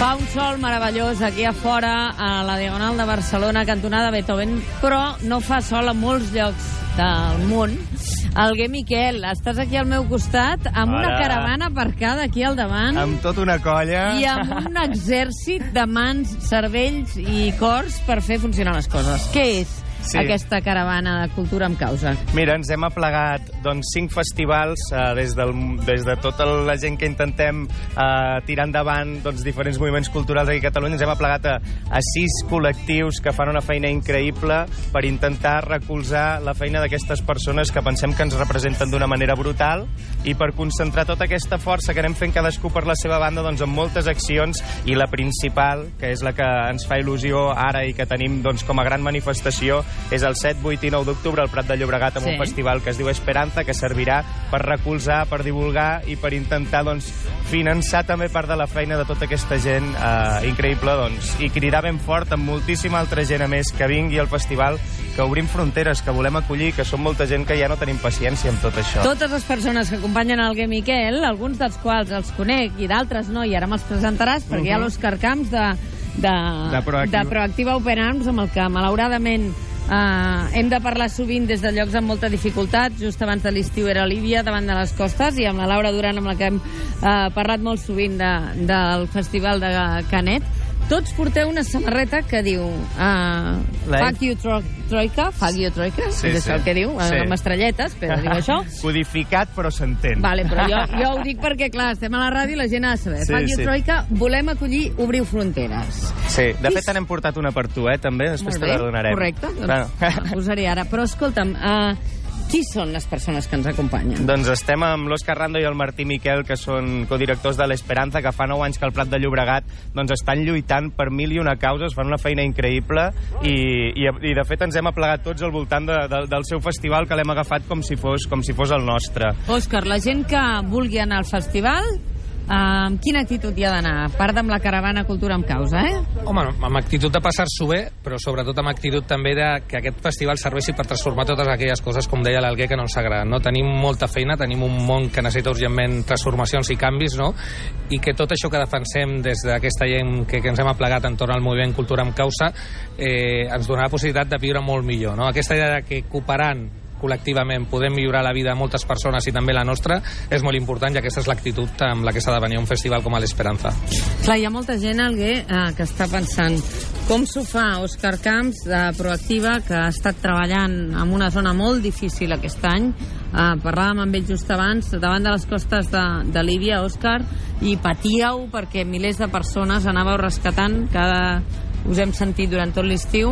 Fa un sol meravellós aquí a fora, a la Diagonal de Barcelona, cantonada Beethoven, però no fa sol a molts llocs del món. Alguer Miquel, estàs aquí al meu costat amb una caravana aparcada aquí al davant. Amb tota una colla. I amb un exèrcit de mans, cervells i cors per fer funcionar les coses. Què és aquesta caravana de Cultura amb Causa? Mira, ens hem aplegat 5 festivals des de tota la gent que intentem tirar endavant diferents moviments culturals aquí a Catalunya. Ens hem aplegat a 6 col·lectius que fan una feina increïble per intentar recolzar la feina d'aquestes persones que pensem que ens representen d'una manera brutal i per concentrar tota aquesta força que anem fent cadascú per la seva banda en moltes accions, i la principal, que és la que ens fa il·lusió ara i que tenim com a gran manifestació, és el 7, 8 i 9 d'octubre al Prat de Llobregat amb un festival que es diu Esperanza, que servirà per recolzar, per divulgar i per intentar finançar també part de la feina de tota aquesta gent increïble, i cridar ben fort amb moltíssima altra gent a més que vingui al festival, que obrim fronteres, que volem acollir, que som molta gent que ja no tenim paciència amb tot això. Totes les persones que acompanyen Alguer Miquel, alguns dels quals els conec i d'altres no, i ara me'ls presentaràs, perquè hi ha l'Òscar Camps de Proactiva Open Arms, amb el que malauradament hem de parlar sovint des de llocs amb molta dificultat. Just abans de l'estiu era a Líbia, davant de les costes, i amb la Laura Duran, amb la que hem parlat molt sovint del Festival de Canet. Tots porteu una samarreta que diu Fuck you, Troika. Fuck you, Troika. És el que diu, amb estrelletes, però diu això. Codificat, però s'entén. Vale, però jo ho dic perquè, clar, estem a la ràdio i la gent ha de saber. Fuck you, Troika, volem acollir Obriu Fronteres. Sí, de fet n'hem portat una per tu, també, després te la donarem. Correcte, doncs la posaré ara. Però escolta'm, qui són les persones que ens acompanyen? Doncs estem amb l'Òscar Rando i el Martí Miquel, que són codirectors de l'Esperanza, que fa 9 anys que al Prat de Llobregat estan lluitant per 1001 causes, fan una feina increïble i de fet ens hem aplegat tots al voltant del seu festival, que l'hem agafat com si fos el nostre. Òscar, la gent que vulgui anar al festival, amb quina actitud hi ha d'anar? A part amb la caravana Cultura amb Causa, Home, amb actitud de passar-s'ho bé, però sobretot amb actitud també de que aquest festival serveixi per transformar totes aquelles coses, com deia l'Alguer, que no ens agraden. Tenim molta feina, tenim un món que necessita urgentment transformacions i canvis, i que tot això que defensem des d'aquesta gent que ens hem aplegat entorn al moviment Cultura amb Causa ens donarà la possibilitat de viure molt millor. Aquesta idea de que cooperant col·lectivament podem millorar la vida de moltes persones i també la nostra és molt important, i aquesta és l'actitud amb la que s'ha de venir a un festival com l'Esperanza. Clar, hi ha molta gent, Alguer, que està pensant com s'ho fa Òscar Camps de Proactiva, que ha estat treballant en una zona molt difícil aquest any. Parlàvem amb ell just abans, davant de les costes de Líbia, Òscar, i patíeu perquè milers de persones anàveu rescatant, us hem sentit durant tot l'estiu.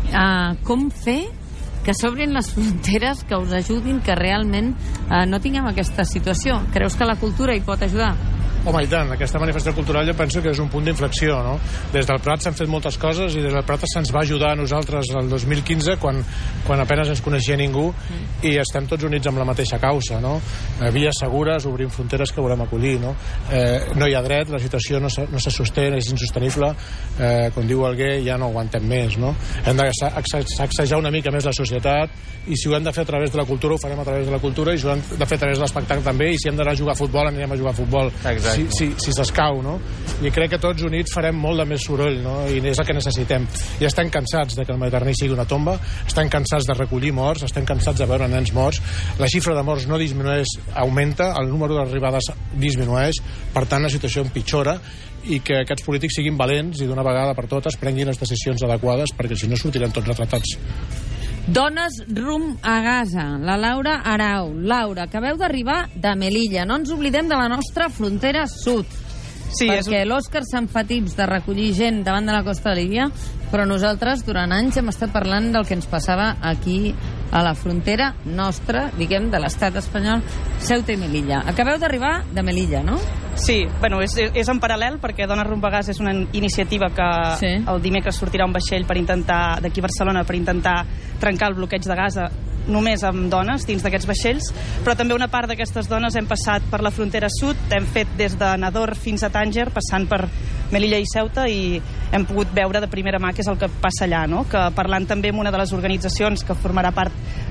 Com fer que s'obrin les fronteres, que us ajudin, que realment no tinguem aquesta situació? Creus que la cultura hi pot ajudar? Home, i tant, aquesta manifestació cultural jo penso que és un punt d'inflexió, Des del Prat s'han fet moltes coses i des del Prat se'ns va ajudar a nosaltres el 2015, quan apenas ens coneixia ningú, i estem tots units amb la mateixa causa, Vies segures, obrim fronteres que volem acollir, no hi ha dret, la situació no se sosté, és insostenible, com diu Alguer, ja no aguantem més, Hem de sacsejar una mica més la societat, i si ho hem de fer a través de la cultura, ho farem a través de la cultura, i si ho hem de fer a través de l'espectacle també, i si hem d'anar a jugar a futbol, anirem a jugar a futbol. Si s'escau, I crec que tots units farem molt de més soroll, I és el que necessitem. I estem cansats de que el Mediterrani sigui una tomba, estem cansats de recollir morts, estem cansats de veure nens morts, la xifra de morts no disminueix, augmenta, el número d'arribades disminueix, per tant la situació empitjora, i que aquests polítics siguin valents i d'una vegada per totes prenguin les decisions adequades, perquè si no sortirem tots retratats. Dones rumb a Gaza, la Laura Arau. Laura, acabeu d'arribar de Melilla. No ens oblidem de la nostra frontera sud. Sí, perquè l'Òscar se'n fa tips de recollir gent davant de la costa de Líbia, però nosaltres durant anys hem estat parlant del que ens passava aquí a la frontera nostra, diguem, de l'estat espanyol, Ceuta i Melilla. Acabeu d'arribar de Melilla, no? Sí, bueno, és en paral·lel, perquè Dones rumb a Gaza és una iniciativa que el dimecres sortirà un vaixell d'aquí a Barcelona per intentar trencar el bloqueig de Gaza només amb dones dins d'aquests vaixells, però també una part d'aquestes dones hem passat per la frontera sud, hem fet des de Nador fins a Tànger, passant per Melilla i Ceuta, i hem pogut veure de primera mà què és el que passa allà, que parlant també amb una de les organitzacions que formarà part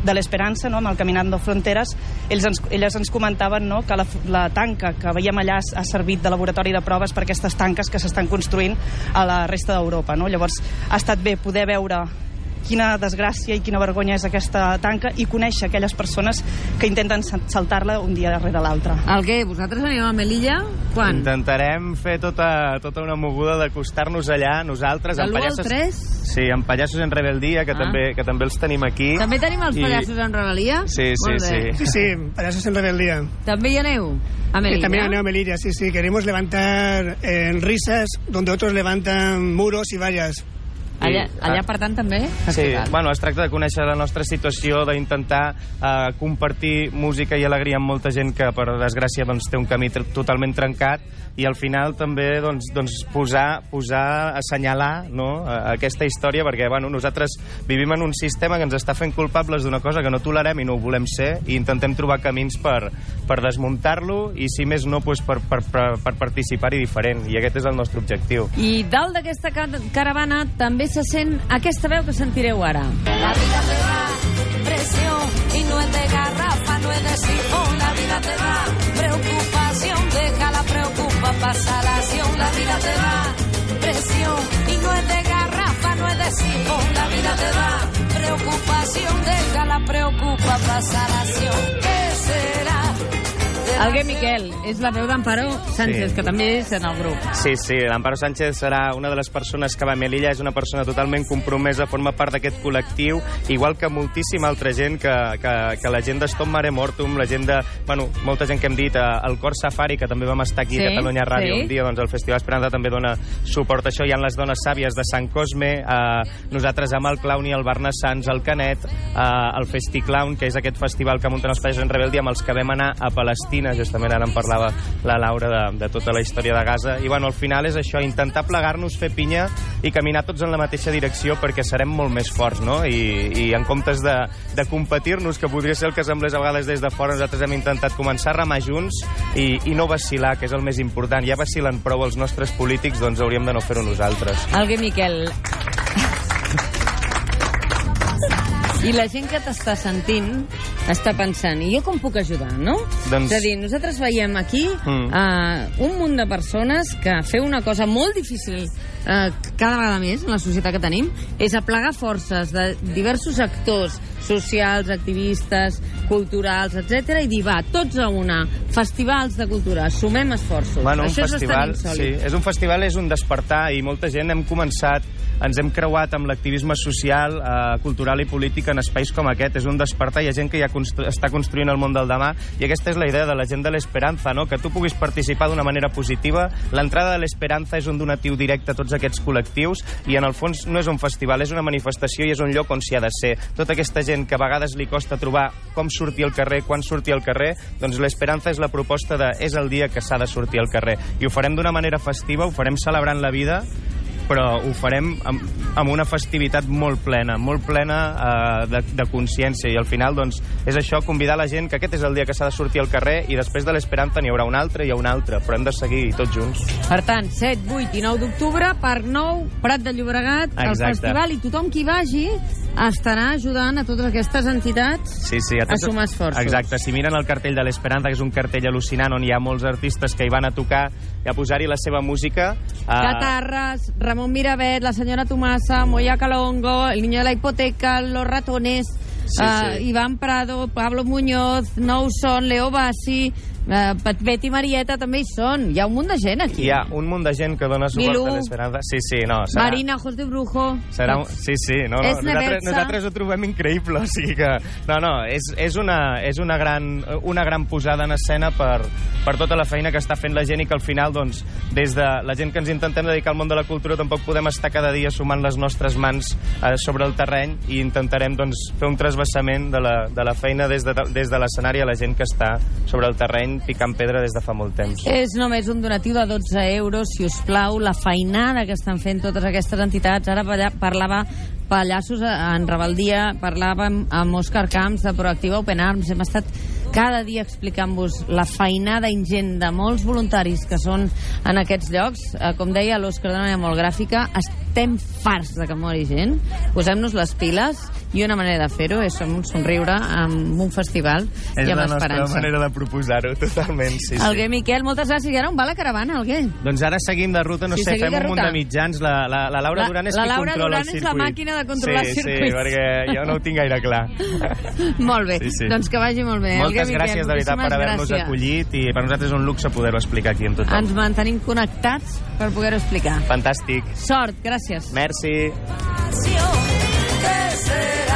de l'Esperança, no? Amb el Caminando Fronteres, elles ens comentaven, no? Que la tanca que veiem allà ha servit de laboratori de proves per aquestes tanques que s'estan construint a la resta d'Europa, no? Llavors ha estat bé poder veure quina desgràcia i quina vergonya és aquesta tanca i conèixer aquelles persones que intenten saltar-la un dia darrere l'altre. Alguer, vosaltres anireu a Melilla? Quan? Intentarem fer tota una moguda d'acostar-nos allà, nosaltres, de l'1 al 3? Sí, amb Pallassos en Rebeldia, que també els tenim aquí. També tenim els Pallassos en Rebeldia? Sí. Sí, Pallassos en Rebeldia. ¿También hi aneu? ¿A Melilla? También aneu a Melilla, sí. Queremos levantar risas donde otros levantan muros y vallas. Allà, per tant, també? Sí, bueno, es tracta de conèixer la nostra situació, d'intentar compartir música i alegria amb molta gent que, per desgràcia, doncs, té un camí totalment trencat, i al final també posar, assenyalar, no, aquesta història, perquè bueno, nosaltres vivim en un sistema que ens està fent culpables d'una cosa que no tolerem i no ho volem ser, i intentem trobar camins per desmuntar-lo, i si més no, doncs, per participar-hi diferent, i aquest és el nostre objectiu. I dalt d'aquesta caravana també se sent aquesta veu que sentireu ara. La vida te da presión y no es de garrafa, no es de sifón. La vida te da preocupación, deja la preocupa, pasa la acción. La vida te da presión y no es de garrafa, no es de sifón. La vida te da preocupación, deja la preocupa, pasa la acción. ¿Qué será? Alguer Miquel, és la veu d'Amparo Sánchez, sí, que també és en el grup. Sí, l'Amparo Sánchez serà una de les persones que va a Melilla, és una persona totalment compromesa, forma part d'aquest col·lectiu, igual que moltíssima altra gent, que la gent d'Stop Mare Mortum, la gent de, bueno, molta gent que hem dit, el Cor Safari, que també vam estar aquí a Catalunya Ràdio un dia, doncs el Festival Esperanza també dona suport a això, hi ha les Dones Sàvies de Sant Cosme, nosaltres amb el Clown i el Barna Sants, el Canet, el Festiclown, que és aquest festival que munten els Pallassos en Rebeldia, amb els que vam anar a Palestina, justament ara en parlava la Laura de tota la història de Gaza, i bueno, al final és això, intentar plegar-nos, fer pinya i caminar tots en la mateixa direcció perquè serem molt més forts, no? I en comptes de competir-nos, que podria ser el que semblés a vegades des de fora, nosaltres hem intentat començar a remar junts i no vacilar, que és el més important. Ja vacilen prou els nostres polítics, doncs hauríem de no fer-ho nosaltres. Alguer Miquel, i la gent que t'està sentint està pensant, i jo com puc ajudar, no? Doncs... És a dir, nosaltres veiem aquí un munt de persones que fer una cosa molt difícil cada vegada més en la societat que tenim és aplegar forces de diversos actors socials, activistes, culturals, etc. i dir, va, tots a una, festivals de cultura, sumem esforços. Bueno, això és bastant insòlit. Sí, és un festival, és un despertar, i molta gent ens hem creuat amb l'activisme social, cultural i polític en espais com aquest. És un despertar, hi ha gent que ja està construint el món del demà, i aquesta és la idea de la gent de l'Esperanza, no? Que tu puguis participar d'una manera positiva. L'entrada de l'Esperanza és un donatiu directe a tots aquests col·lectius, i en el fons no és un festival, és una manifestació i és un lloc on s'hi ha de ser. Tota aquesta gent que a vegades li costa trobar com sortir al carrer, quan sortir al carrer, doncs l'Esperanza és la proposta és el dia que s'ha de sortir al carrer. I ho farem d'una manera festiva, ho farem celebrant la vida, però ho farem amb una festivitat molt plena de consciència, i al final doncs, és això, convidar la gent que aquest és el dia que s'ha de sortir al carrer, i després de l'Esperanza n'hi haurà un altre, però hem de seguir tots junts. Per tant, 7, 8 i 9 d'octubre, Parc Nou, Prat de Llobregat, el festival, i tothom qui vagi estarà ajudant a totes aquestes entitats a sumar esforços. Exacte, si miren el cartell de l'Esperanza, que és un cartell al·lucinant on hi ha molts artistes que hi van a tocar i a posar-hi la seva música. Catarras, Ramón Mirabet, la senyora Tomasa, Moya Calongo, el niño de la hipoteca, Los Ratones, Iván Prado, Pablo Muñoz, Nou Son, Leo Bassi, Betty Marieta també hi són. Hi ha un munt de gent aquí. Hi ha un munt de gent que dona suport a l'Esperanza. Marina Ojos de Brujo. Nosaltres ho trobem increïble, o sigui que és una gran posada en escena per tota la feina que està fent la gent, i que al final, doncs, des de la gent que ens intentem dedicar al món de la cultura, tampoc podem estar cada dia sumant les nostres mans sobre el terreny, i intentarem, doncs, fer un trasbassament de la feina des de l'escenari a la gent que està sobre el terreny picant pedra des de fa molt temps. És només un donatiu de 12 euros, si us plau, la feinada que estan fent totes aquestes entitats. Ara parlava Pallassos en Rebeldia, parlàvem amb Òscar Camps de Proactiva Open Arms, hem estat cada dia explicant-vos la feinada ingent de molts voluntaris que són en aquests llocs. Com deia l'Òscar, d'una manera molt gràfica, estem farts de que mori gent. Posem-nos les piles i una manera de fer-ho és somriure amb un festival i amb esperança. És la nostra manera de proposar-ho, totalment, sí. Alguer Miquel, moltes gràcies. I ara on va la caravana, Alguer? Doncs ara seguim de ruta, no sé, fem un munt de mitjans. La Laura Duran és qui controla el circuit. La Laura Duran és la màquina de controlar circuits. Sí, perquè jo no ho tinc gaire clar. Molt bé, doncs que vagi molt bé. Moltes gràcies, de veritat, per haver-nos acollit i per nosaltres és un luxe poder-ho explicar aquí amb tothom. Ens mantenim connectats per poder-ho explicar. Fantàstic. Sort, gràcies. Merci.